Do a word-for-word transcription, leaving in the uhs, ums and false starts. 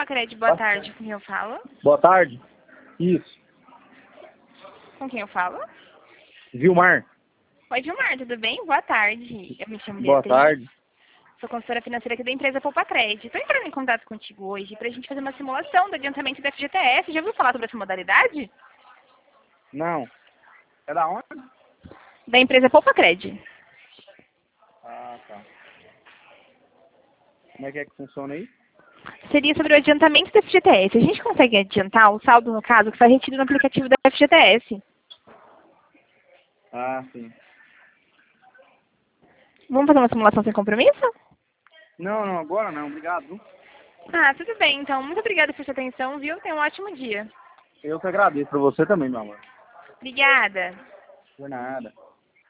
Pacred, boa tarde. Com quem eu falo? Boa tarde. Isso. Com quem eu falo? Vilmar. Oi, Vilmar, tudo bem? Boa tarde. Eu me chamo Boa Beatriz. tarde. Sou consultora financeira aqui da empresa Poupacred. Estou entrando em contato contigo hoje para a gente fazer uma simulação do adiantamento da F G T S. Já ouviu falar sobre essa modalidade? Não. É da onde? Da empresa Poupacred. Ah, tá. Como é que é que funciona aí? Seria sobre o adiantamento da F G T S. A gente consegue adiantar o saldo, no caso, que foi retido no aplicativo da F G T S. Ah, sim. Vamos fazer uma simulação sem compromisso? Não, não, agora não. Obrigado. Viu? Ah, tudo bem. Então, muito obrigada por sua atenção, viu? Tenha um ótimo dia. Eu que agradeço. Pra você também, meu amor. Obrigada. Por nada.